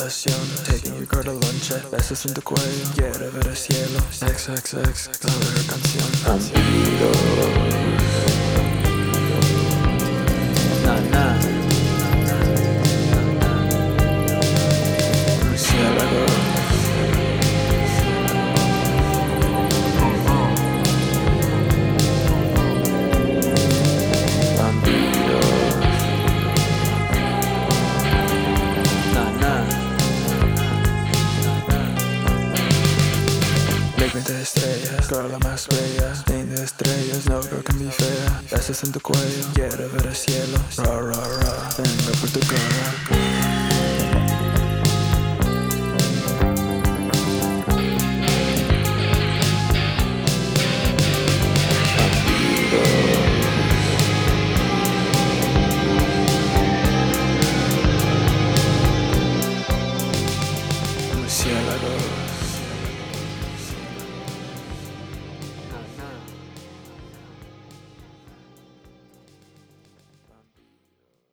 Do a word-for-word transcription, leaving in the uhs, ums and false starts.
relación. Taking your girl to lunch, besos en tu cuello. Quiere ver el cielo. X X X, la verga canción. Bandidos. Na na. Murciélago. veinte estrellas, girl la más bella. Niña de estrellas, no creo que mi fea. Besos en tu cuello, quiere ver el cielo. Ra ra ra, venga por tu cara.